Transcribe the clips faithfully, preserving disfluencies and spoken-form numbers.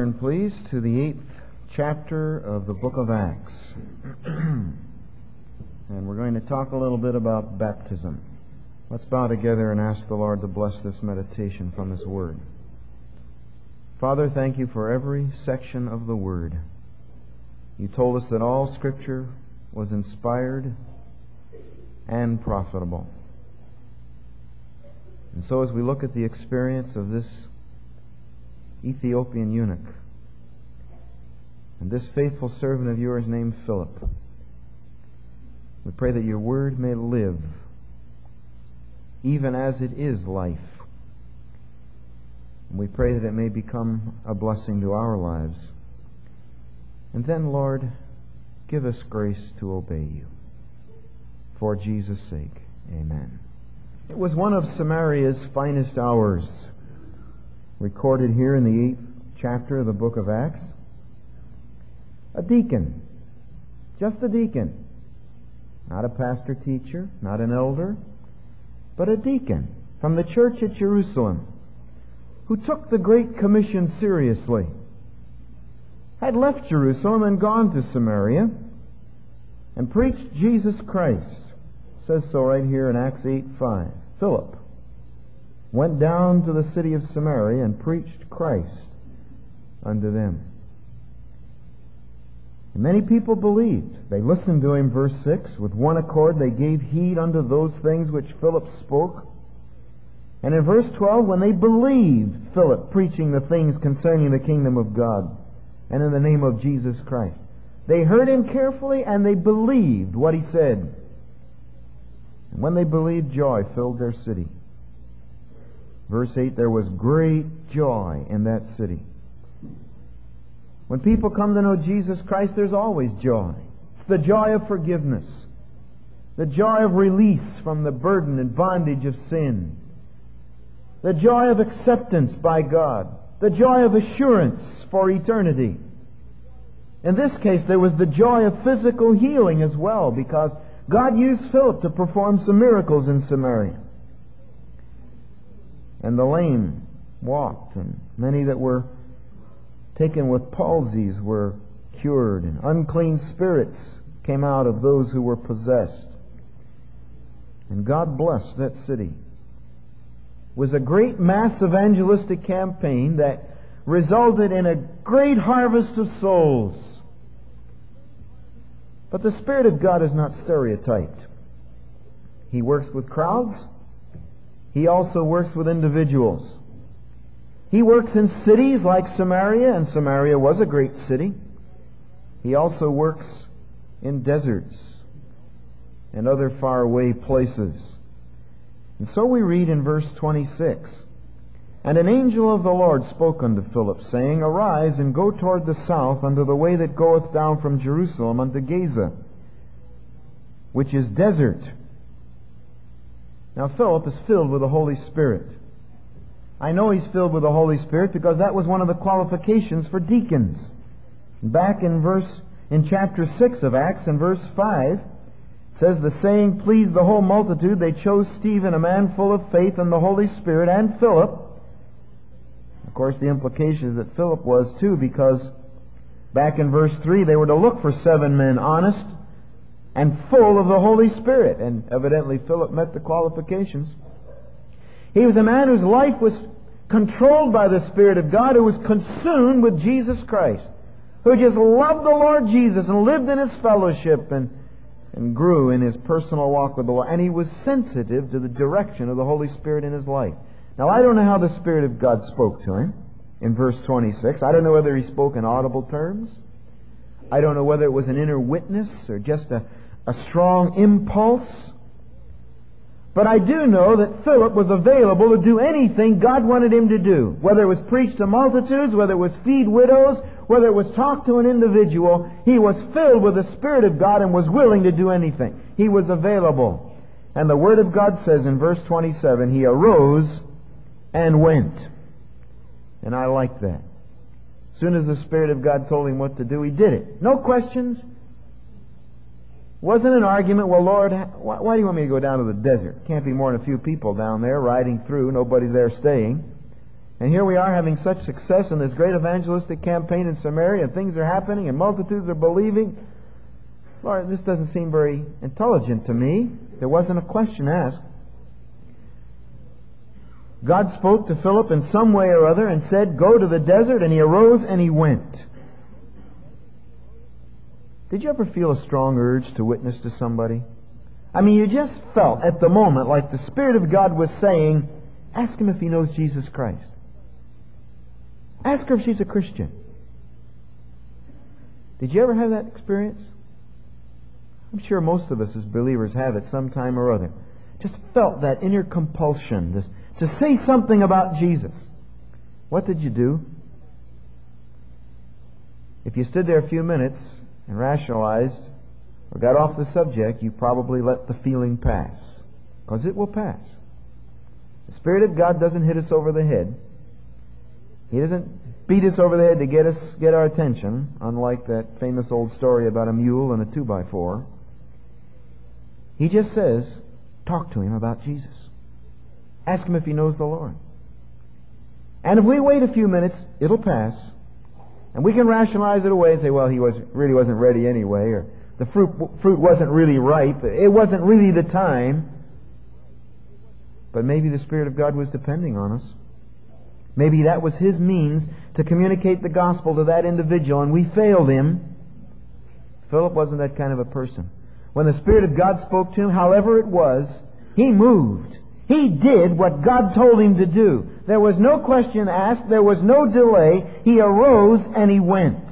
Turn, please, to the eighth chapter of the book of Acts. And we're going to talk a little bit about baptism. Let's bow together and ask the Lord to bless this meditation from His Word. Father, thank You for every section of the Word. You told us that all Scripture was inspired and profitable. And so as we look at the experience of this Ethiopian eunuch and this faithful servant of Yours named Philip, we pray that Your Word may live even as it is life. And we pray that it may become a blessing to our lives. And then, Lord, give us grace to obey You. For Jesus' sake, amen. It was one of Samaria's finest hours, recorded here in the eighth chapter of the book of Acts. A deacon, just a deacon, not a pastor-teacher, not an elder, but a deacon from the church at Jerusalem, who took the Great Commission seriously, had left Jerusalem and gone to Samaria and preached Jesus Christ. It says so right here in Acts eight five. Philip went down to the city of Samaria and preached Christ unto them. And many people believed. They listened to him, verse six. With one accord they gave heed unto those things which Philip spoke. And in verse twelve, when they believed Philip preaching the things concerning the kingdom of God and in the name of Jesus Christ, they heard him carefully and they believed what he said. And when they believed, joy filled their city. Verse eight, there was great joy in that city. When people come to know Jesus Christ, there's always joy. It's the joy of forgiveness, the joy of release from the burden and bondage of sin, the joy of acceptance by God, the joy of assurance for eternity. In this case, there was the joy of physical healing as well, because God used Philip to perform some miracles in Samaria. And the lame walked, and many that were taken with palsies were cured, and unclean spirits came out of those who were possessed. And God blessed that city. It was a great mass evangelistic campaign that resulted in a great harvest of souls. But the Spirit of God is not stereotyped. He works with crowds. He also works with individuals. He works in cities like Samaria, and Samaria was a great city. He also works in deserts and other faraway places. And so we read in verse twenty-six, And an angel of the Lord spoke unto Philip, saying, Arise, and go toward the south unto the way that goeth down from Jerusalem unto Gaza, which is desert. Now Philip is filled with the Holy Spirit. I know he's filled with the Holy Spirit because that was one of the qualifications for deacons. Back in verse in chapter six of Acts, in verse five, it says, The saying pleased the whole multitude. They chose Stephen, a man full of faith and the Holy Spirit, and Philip. Of course, the implication is that Philip was too, because back in verse three, they were to look for seven men honest and full of the Holy Spirit. And evidently Philip met the qualifications. He was a man whose life was controlled by the Spirit of God, who was consumed with Jesus Christ, who just loved the Lord Jesus and lived in His fellowship and, and grew in his personal walk with the Lord. And he was sensitive to the direction of the Holy Spirit in his life. Now, I don't know how the Spirit of God spoke to him in verse twenty-six. I don't know whether he spoke in audible terms. I don't know whether it was an inner witness or just a, a strong impulse. But I do know that Philip was available to do anything God wanted him to do. Whether it was preach to multitudes, whether it was feed widows, whether it was talk to an individual, he was filled with the Spirit of God and was willing to do anything. He was available. And the Word of God says in verse twenty-seven, he arose and went. And I like that. As soon as the Spirit of God told him what to do, he did it. No questions. Wasn't an argument, well, Lord, why, why do you want me to go down to the desert? Can't be more than a few people down there riding through, nobody there staying. And here we are having such success in this great evangelistic campaign in Samaria, and things are happening, and multitudes are believing. Lord, this doesn't seem very intelligent to me. There wasn't a question asked. God spoke to Philip in some way or other and said, "Go to the desert," and he arose and he went. Did you ever feel a strong urge to witness to somebody? I mean, you just felt at the moment like the Spirit of God was saying, ask him if he knows Jesus Christ. Ask her if she's a Christian. Did you ever have that experience? I'm sure most of us as believers have at some time or other. Just felt that inner compulsion this, to say something about Jesus. What did you do? If you stood there a few minutes and rationalized or got off the subject, you probably let the feeling pass. Because it will pass. The Spirit of God doesn't hit us over the head. He doesn't beat us over the head to get us get our attention, unlike that famous old story about a mule and a two by four. He just says, talk to him about Jesus. Ask him if he knows the Lord. And if we wait a few minutes, it'll pass. And we can rationalize it away and say, well, he was really wasn't ready anyway, or the fruit fruit wasn't really ripe. It wasn't really the time. But maybe the Spirit of God was depending on us. Maybe that was His means to communicate the gospel to that individual, and we failed him. Philip wasn't that kind of a person. When the Spirit of God spoke to him, however it was, he moved. He did what God told him to do. There was no question asked. There was no delay. He arose and he went.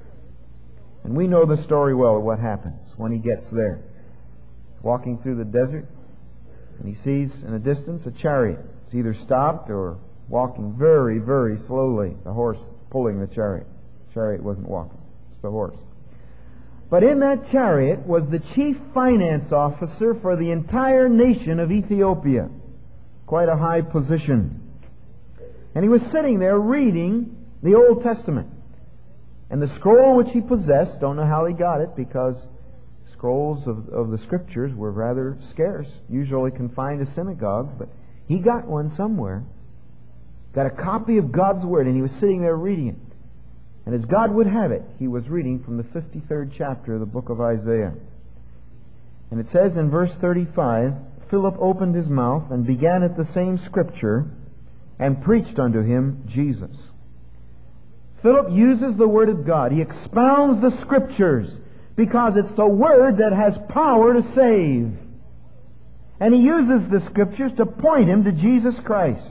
And we know the story well of what happens when he gets there. Walking through the desert, and he sees in the distance a chariot. It's either stopped or walking very, very slowly. The horse pulling the chariot. The chariot wasn't walking. It's the horse. But in that chariot was the chief finance officer for the entire nation of Ethiopia. Quite a high position. And he was sitting there reading the Old Testament. And the scroll which he possessed, don't know how he got it, because scrolls of, of the Scriptures were rather scarce, usually confined to synagogues, but he got one somewhere. Got a copy of God's Word, and he was sitting there reading it. And as God would have it, he was reading from the fifty-third chapter of the book of Isaiah. And it says in verse thirty-five, Philip opened his mouth and began at the same Scripture and preached unto him Jesus. Philip uses the Word of God. He expounds the Scriptures because it's the Word that has power to save. And he uses the Scriptures to point him to Jesus Christ.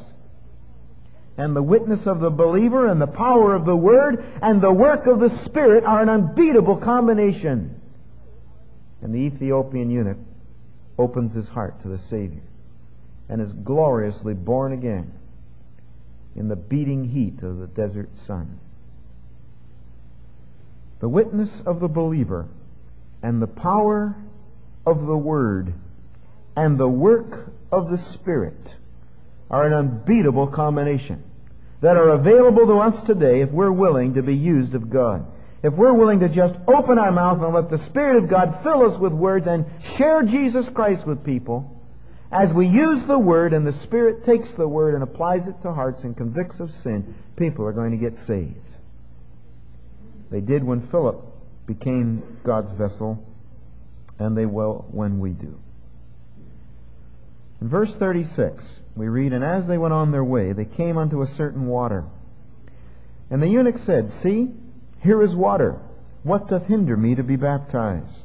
And the witness of the believer and the power of the Word and the work of the Spirit are an unbeatable combination. And the Ethiopian eunuch opens his heart to the Savior and is gloriously born again in the beating heat of the desert sun. The witness of the believer and the power of the Word and the work of the Spirit are an unbeatable combination that are available to us today if we're willing to be used of God. If we're willing to just open our mouth and let the Spirit of God fill us with words and share Jesus Christ with people, as we use the Word and the Spirit takes the Word and applies it to hearts and convicts of sin, people are going to get saved. They did when Philip became God's vessel, and they will when we do. In verse thirty-six, we read, And as they went on their way, they came unto a certain water. And the eunuch said, See, here is water. What doth hinder me to be baptized?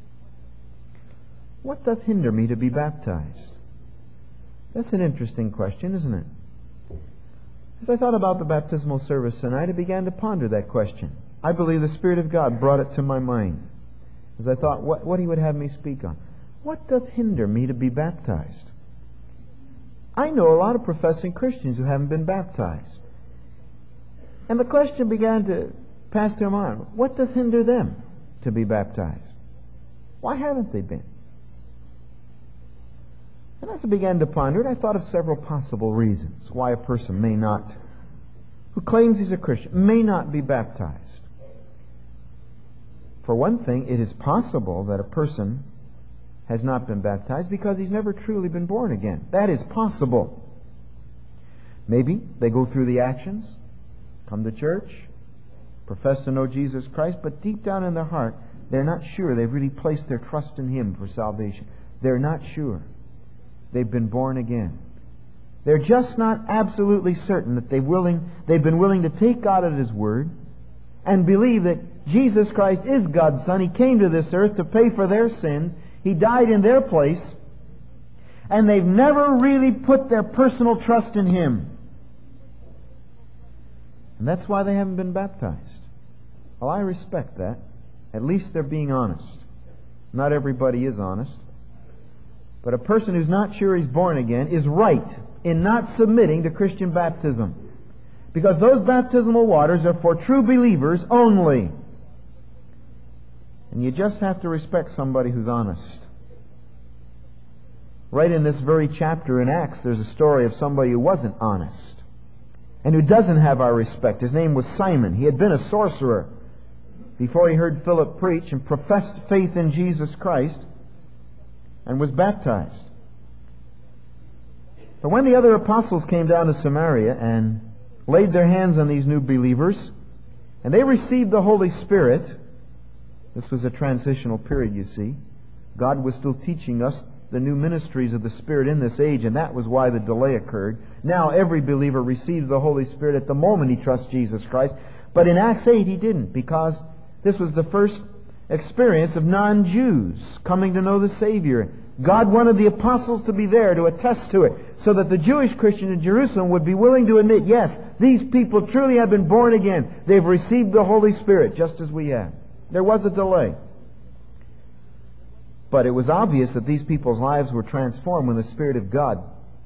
What doth hinder me to be baptized? That's an interesting question, isn't it? As I thought about the baptismal service tonight, I began to ponder that question. I believe the Spirit of God brought it to my mind as I thought what, what He would have me speak on. What doth hinder me to be baptized? I know a lot of professing Christians who haven't been baptized. And the question began to pass through my mind. What doth hinder them to be baptized? Why haven't they been? And as I began to ponder it, I thought of several possible reasons why a person may not, who claims he's a Christian, may not be baptized. For one thing, it is possible that a person has not been baptized because he's never truly been born again. That is possible. Maybe they go through the actions, come to church, profess to know Jesus Christ, but deep down in their heart, they're not sure they've really placed their trust in Him for salvation. They're not sure they've been born again. They're just not absolutely certain that they've, willing, they've been willing to take God at His word and believe that Jesus Christ is God's Son. He came to this earth to pay for their sins. He died in their place. And they've never really put their personal trust in Him. And that's why they haven't been baptized. Well, I respect that. At least they're being honest. Not everybody is honest. But a person who's not sure he's born again is right in not submitting to Christian baptism. Because those baptismal waters are for true believers only. And you just have to respect somebody who's honest. Right in this very chapter in Acts, there's a story of somebody who wasn't honest and who doesn't have our respect. His name was Simon. He had been a sorcerer before he heard Philip preach and professed faith in Jesus Christ and was baptized. But when the other apostles came down to Samaria and laid their hands on these new believers, and they received the Holy Spirit, this was a transitional period, you see. God was still teaching us the new ministries of the Spirit in this age, and that was why the delay occurred. Now every believer receives the Holy Spirit at the moment he trusts Jesus Christ. But in Acts eight he didn't, because this was the first experience of non-Jews coming to know the Savior. God wanted the apostles to be there to attest to it, so that the Jewish Christians in Jerusalem would be willing to admit, yes, these people truly have been born again. They've received the Holy Spirit, just as we have. There was a delay. But it was obvious that these people's lives were transformed when the Spirit of God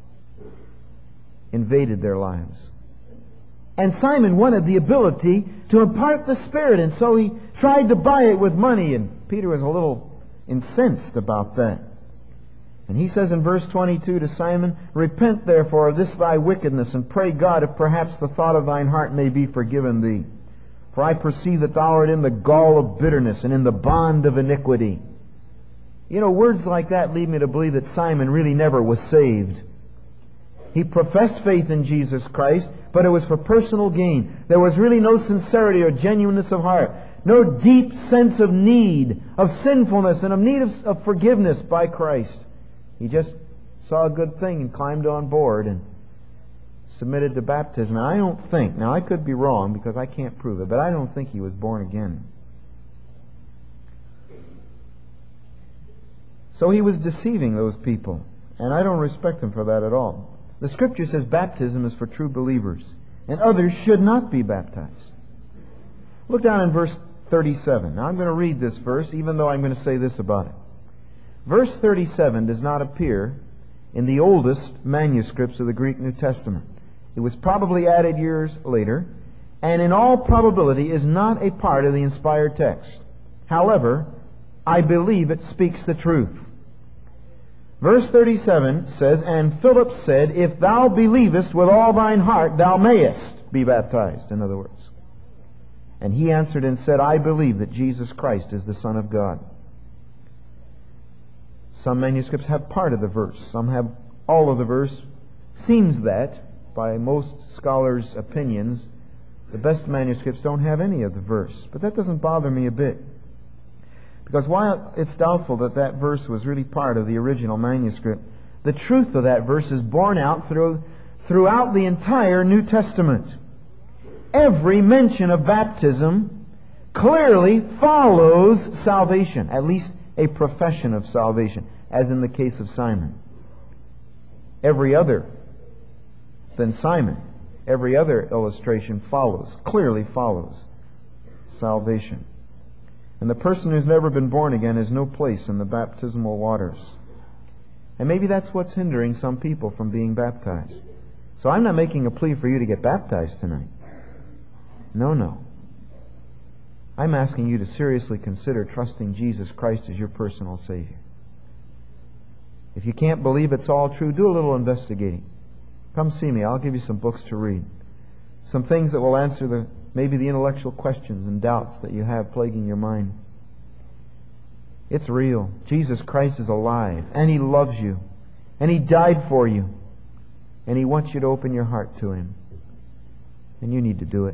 invaded their lives. And Simon wanted the ability to impart the Spirit, and so he tried to buy it with money, and Peter was a little incensed about that. And he says in verse twenty-two to Simon, "Repent therefore of this thy wickedness, and pray God if perhaps the thought of thine heart may be forgiven thee. For I perceive that thou art in the gall of bitterness, and in the bond of iniquity." You know, words like that lead me to believe that Simon really never was saved. He professed faith in Jesus Christ, but it was for personal gain. There was really no sincerity or genuineness of heart. No deep sense of need, of sinfulness, and of need of, of forgiveness by Christ. He just saw a good thing and climbed on board and submitted to baptism. And I don't think, now I could be wrong because I can't prove it, but I don't think he was born again. So he was deceiving those people, and I don't respect him for that at all. The Scripture says baptism is for true believers, and others should not be baptized. Look down in verse thirty-seven. Now I'm going to read this verse, even though I'm going to say this about it. Verse thirty-seven does not appear in the oldest manuscripts of the Greek New Testament. It was probably added years later, and in all probability is not a part of the inspired text. However, I believe it speaks the truth. Verse thirty-seven says, "And Philip said, If thou believest with all thine heart, thou mayest be baptized," in other words. "And he answered and said, I believe that Jesus Christ is the Son of God." Some manuscripts have part of the verse. Some have all of the verse. Seems that, by most scholars' opinions, the best manuscripts don't have any of the verse. But that doesn't bother me a bit. Because while it's doubtful that that verse was really part of the original manuscript, the truth of that verse is borne out through, throughout the entire New Testament. Every mention of baptism clearly follows salvation, at least a profession of salvation, as in the case of Simon. Every other than Simon, every other illustration follows, clearly follows salvation. And the person who's never been born again has no place in the baptismal waters. And maybe that's what's hindering some people from being baptized. So I'm not making a plea for you to get baptized tonight. No, no. I'm asking you to seriously consider trusting Jesus Christ as your personal Savior. If you can't believe it's all true, do a little investigating. Come see me. I'll give you some books to read. Some things that will answer the maybe the intellectual questions and doubts that you have plaguing your mind. It's real. Jesus Christ is alive, and He loves you, and He died for you. And He wants you to open your heart to Him. And you need to do it.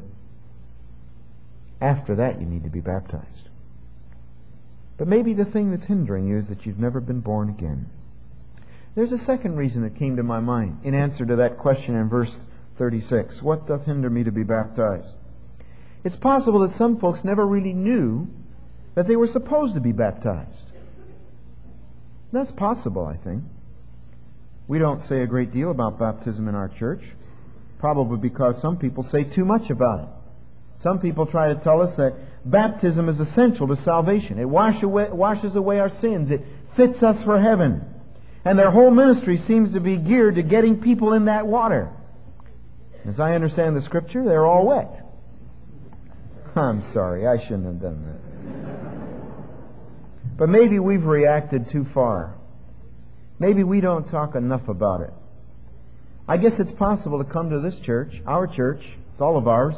After that, you need to be baptized. But maybe the thing that's hindering you is that you've never been born again. There's a second reason that came to my mind in answer to that question in verse thirty-six. What doth hinder me to be baptized? It's possible that some folks never really knew that they were supposed to be baptized. That's possible, I think. We don't say a great deal about baptism in our church, probably because some people say too much about it. Some people try to tell us that baptism is essential to salvation. It wash away, washes away our sins. It fits us for heaven. And their whole ministry seems to be geared to getting people in that water. As I understand the Scripture, they're all wet. I'm sorry, I shouldn't have done that. But maybe we've reacted too far. Maybe we don't talk enough about it. I guess it's possible to come to this church, our church, it's all of ours,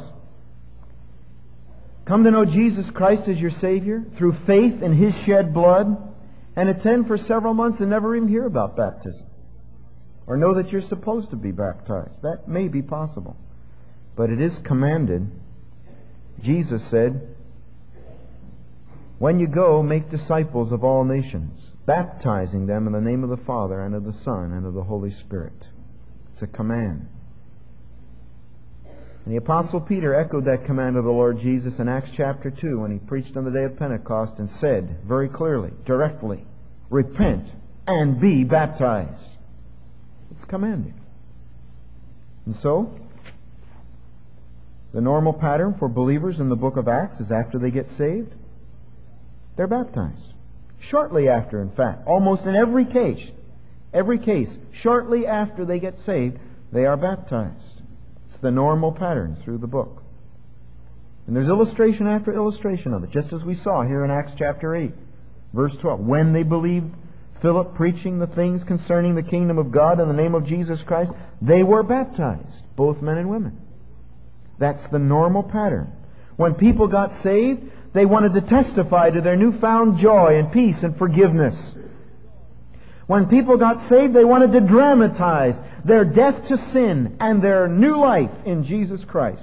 come to know Jesus Christ as your Savior through faith in His shed blood, and attend for several months and never even hear about baptism, or know that you're supposed to be baptized. That may be possible. But it is commanded. Jesus said, when you go, make disciples of all nations, baptizing them in the name of the Father, and of the Son, and of the Holy Spirit. It's a command. And the Apostle Peter echoed that command of the Lord Jesus in Acts chapter two when he preached on the day of Pentecost and said very clearly, directly, repent and be baptized. It's commanded. And so, the normal pattern for believers in the book of Acts is after they get saved, they're baptized. Shortly after, in fact, almost in every case, every case, shortly after they get saved, they are baptized. It's the normal pattern through the book. And there's illustration after illustration of it, just as we saw here in Acts chapter eight, verse twelve. When they believed Philip preaching the things concerning the kingdom of God in the name of Jesus Christ, they were baptized, both men and women. That's the normal pattern. When people got saved, they wanted to testify to their newfound joy and peace and forgiveness. When people got saved, they wanted to dramatize their death to sin and their new life in Jesus Christ.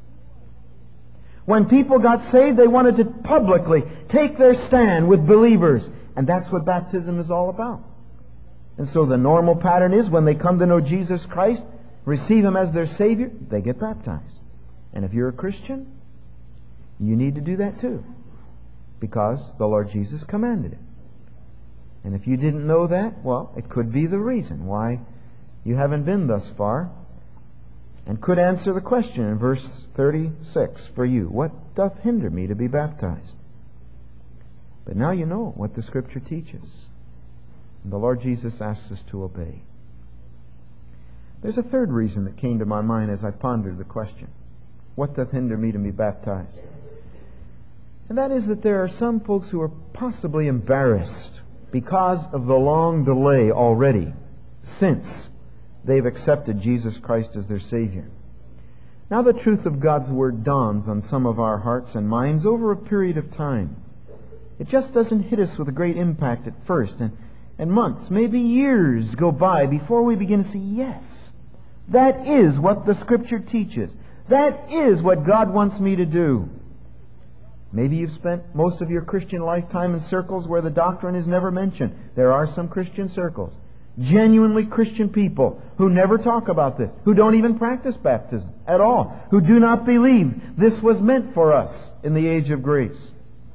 When people got saved, they wanted to publicly take their stand with believers. And that's what baptism is all about. And so the normal pattern is when they come to know Jesus Christ, receive Him as their Savior, they get baptized. And if you're a Christian, you need to do that too, because the Lord Jesus commanded it. And if you didn't know that, well, it could be the reason why you haven't been thus far, and could answer the question in verse thirty-six for you. What doth hinder me to be baptized? But now you know what the Scripture teaches. And the Lord Jesus asks us to obey. There's a third reason that came to my mind as I pondered the question. What doth hinder me to be baptized? And that is that there are some folks who are possibly embarrassed because of the long delay already since they've accepted Jesus Christ as their Savior. Now the truth of God's Word dawns on some of our hearts and minds over a period of time. It just doesn't hit us with a great impact at first, and, and months, maybe years go by before we begin to say, yes, that is what the Scripture teaches. That is what God wants me to do. Maybe you've spent most of your Christian lifetime in circles where the doctrine is never mentioned. There are some Christian circles, genuinely Christian people who never talk about this, who don't even practice baptism at all, who do not believe this was meant for us in the age of grace.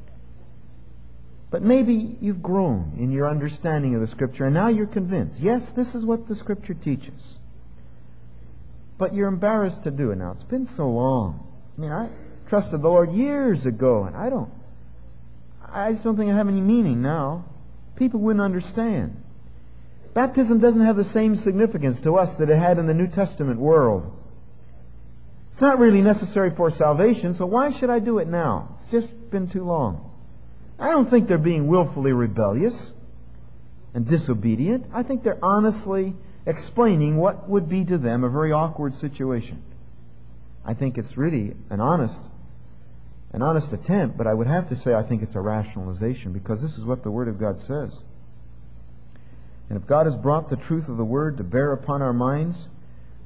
But maybe you've grown in your understanding of the Scripture, and now you're convinced, yes, this is what the Scripture teaches. But you're embarrassed to do it now. It's been so long. I mean, I trusted the Lord years ago, and I don't, I just don't think it have any meaning now. People wouldn't understand. Baptism doesn't have the same significance to us that it had in the New Testament world. It's not really necessary for salvation, so why should I do it now? It's just been too long. I don't think they're being willfully rebellious and disobedient. I think they're honestly explaining what would be to them a very awkward situation. I think it's really an honest an honest attempt, but I would have to say I think it's a rationalization, because this is what the Word of God says. And if God has brought the truth of the Word to bear upon our minds,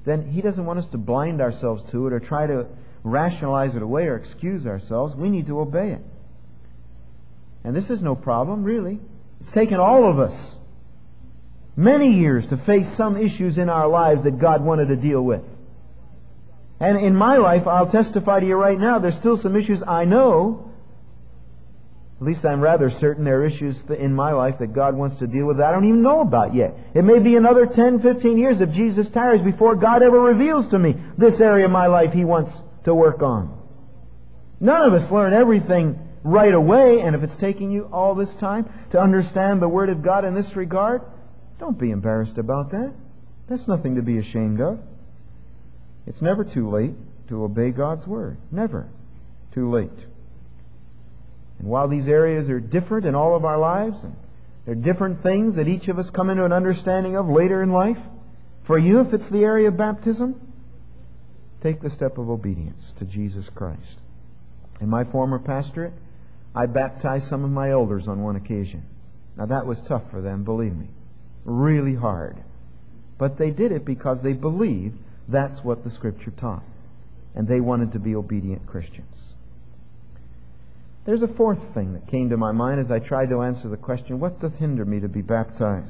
then He doesn't want us to blind ourselves to it or try to rationalize it away or excuse ourselves. We need to obey it. And this is no problem, really. It's taken all of us many years to face some issues in our lives that God wanted to deal with. And in my life, I'll testify to you right now, there's still some issues I know, at least I'm rather certain there are issues in my life that God wants to deal with that I don't even know about yet. It may be another ten, fifteen years if Jesus tarries before God ever reveals to me this area of my life He wants to work on. None of us learn everything right away, and if it's taking you all this time to understand the Word of God in this regard, don't be embarrassed about that. That's nothing to be ashamed of. It's never too late to obey God's Word. Never too late. And while these areas are different in all of our lives, and there are different things that each of us come into an understanding of later in life, for you, if it's the area of baptism, take the step of obedience to Jesus Christ. In my former pastorate, I baptized some of my elders on one occasion. Now that was tough for them, believe me. Really hard. But they did it because they believed that's what the Scripture taught. And they wanted to be obedient Christians. There's a fourth thing that came to my mind as I tried to answer the question, what doth hinder me to be baptized?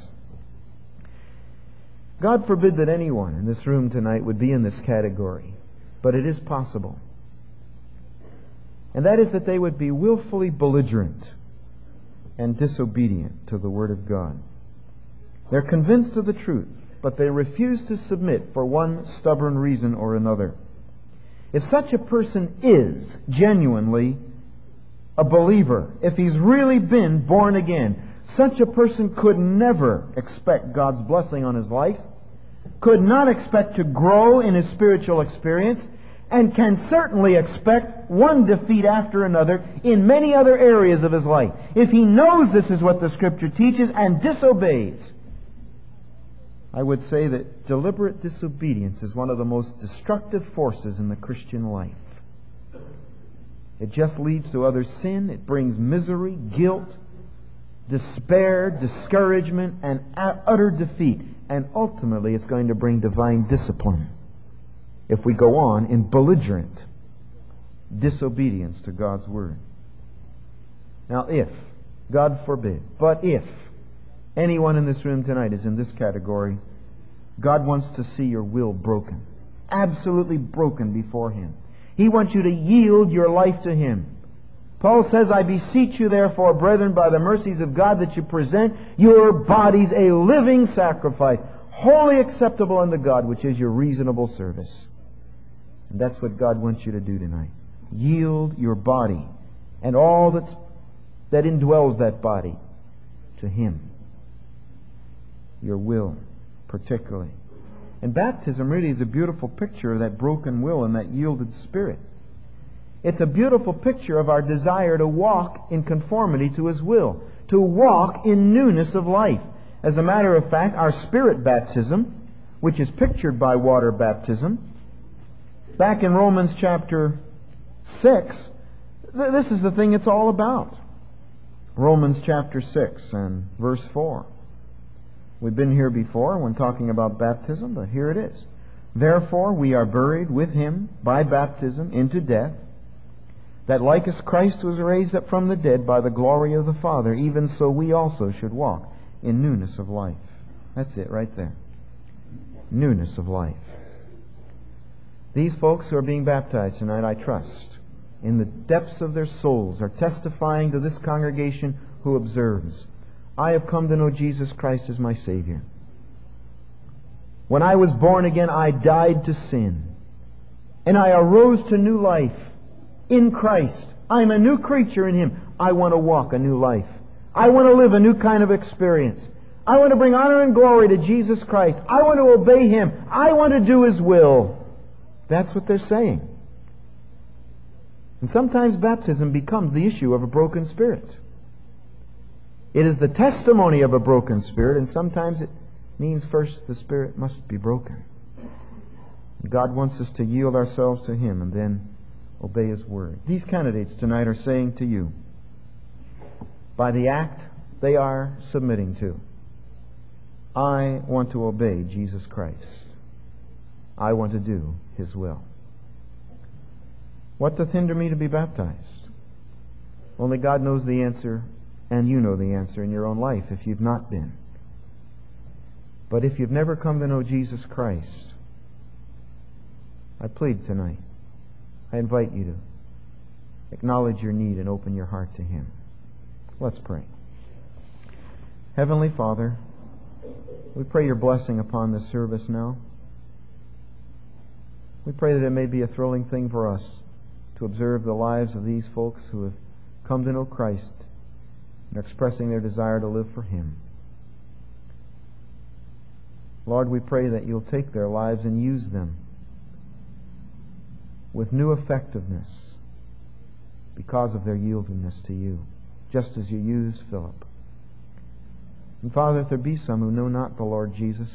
God forbid that anyone in this room tonight would be in this category, but it is possible. And that is that they would be willfully belligerent and disobedient to the Word of God. They're convinced of the truth, but they refuse to submit for one stubborn reason or another. If such a person is genuinely a believer, if he's really been born again, such a person could never expect God's blessing on his life, could not expect to grow in his spiritual experience, and can certainly expect one defeat after another in many other areas of his life. If he knows this is what the Scripture teaches and disobeys, I would say that deliberate disobedience is one of the most destructive forces in the Christian life. It just leads to other sin. It brings misery, guilt, despair, discouragement, and utter defeat. And ultimately, it's going to bring divine discipline if we go on in belligerent disobedience to God's Word. Now, if, God forbid, but if anyone in this room tonight is in this category, God wants to see your will broken, absolutely broken before Him. He wants you to yield your life to Him. Paul says, I beseech you therefore, brethren, by the mercies of God, that you present your bodies a living sacrifice, wholly acceptable unto God, which is your reasonable service. And that's what God wants you to do tonight. Yield your body and all that's, that indwells that body to Him. Your will, particularly. And baptism really is a beautiful picture of that broken will and that yielded spirit. It's a beautiful picture of our desire to walk in conformity to His will, to walk in newness of life. As a matter of fact, our spirit baptism, which is pictured by water baptism, back in Romans chapter six, th- this is the thing it's all about. Romans chapter six and verse four. We've been here before when talking about baptism, but here it is. Therefore we are buried with Him by baptism into death, that like as Christ was raised up from the dead by the glory of the Father, even so we also should walk in newness of life. That's it right there. Newness of life. These folks who are being baptized tonight, I trust, in the depths of their souls, are testifying to this congregation who observes, I have come to know Jesus Christ as my Savior. When I was born again, I died to sin, and I arose to new life in Christ. I'm a new creature in Him. I want to walk a new life. I want to live a new kind of experience. I want to bring honor and glory to Jesus Christ. I want to obey Him. I want to do His will. That's what they're saying. And sometimes baptism becomes the issue of a broken spirit. It is the testimony of a broken spirit, and sometimes it means first the spirit must be broken. God wants us to yield ourselves to Him and then obey His Word. These candidates tonight are saying to you, by the act they are submitting to, I want to obey Jesus Christ. I want to do His will. What doth hinder me to be baptized? Only God knows the answer, and you know the answer in your own life if you've not been. But if you've never come to know Jesus Christ, I plead tonight, I invite you to acknowledge your need and open your heart to Him. Let's pray. Heavenly Father, we pray your blessing upon this service now. We pray that it may be a thrilling thing for us to observe the lives of these folks who have come to know Christ and are expressing their desire to live for Him. Lord, we pray that you'll take their lives and use them with new effectiveness because of their yieldedness to you, just as you used Philip. And Father, if there be some who know not the Lord Jesus,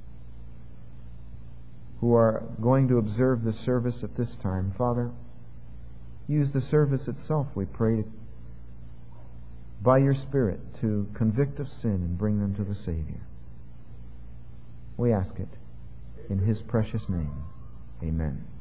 who are going to observe the service at this time, Father, use the service itself, we pray, by your Spirit to convict of sin and bring them to the Savior. We ask it in His precious name. Amen.